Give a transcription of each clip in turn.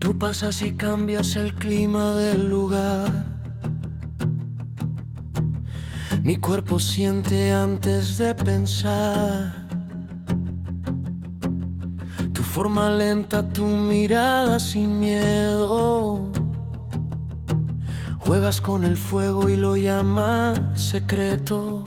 Tú pasas y cambias el clima del lugar. Mi cuerpo siente antes de pensar. Tu forma lenta, tu mirada sin miedo. Juegas con el fuego y lo llamas secreto.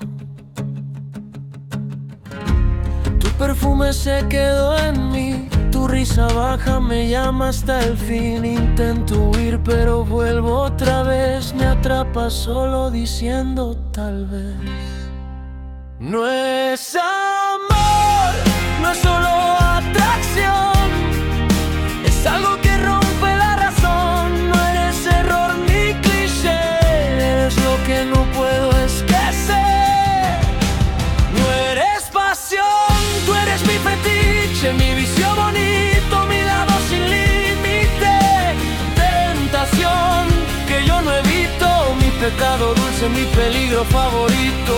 Tu perfume se quedó en mí. Tu risa baja me llama hasta el fin. Intento huir pero vuelvo otra vez. Me atrapa solo diciendo tal vez. No es amor, no es solo atracción. Es algo que rompe la razón. No eres error ni cliché. Eres lo que no puedo esquecer. No eres pasión, tú eres mi fetiche, mi vicio bonito, mi lado sin límite. Tentación que yo no evito, mi pecado dulce, mi peligro favorito.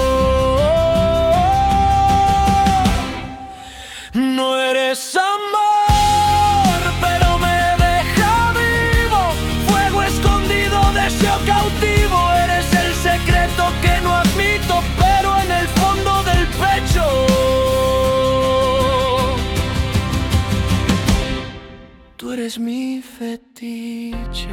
No eres amor, pero me deja vivo. Fuego escondido, deseo cautivo. Eres el secreto que no admito, pero en el fondo del pecho. Tú eres mi fetiche.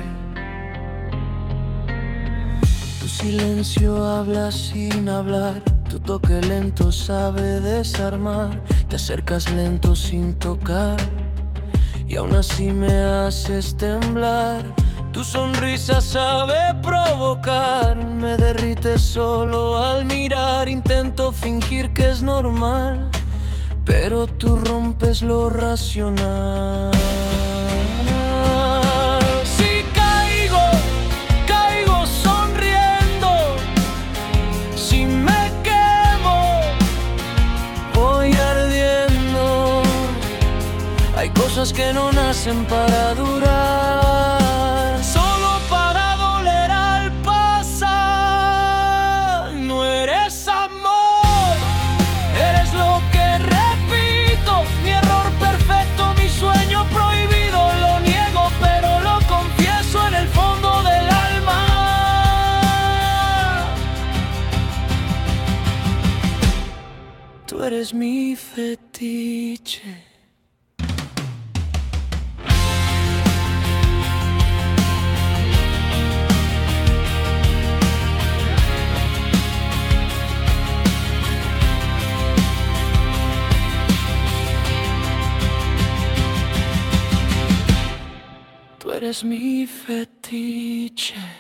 Tu silencio habla sin hablar. Tu toque lento sabe desarmar. Te acercas lento sin tocar y aún así me haces temblar. Tu sonrisa sabe provocar. Me derrite solo al mirar. Intento fingir que es normal, pero tú rompes lo racional. Hay cosas que no nacen para durar, solo para doler al pasar. No eres amor, eres lo que repito. Mi error perfecto, mi sueño prohibido. Lo niego pero lo confieso en el fondo del alma. Tú eres mi fetiche. Tú eres mi fetiche.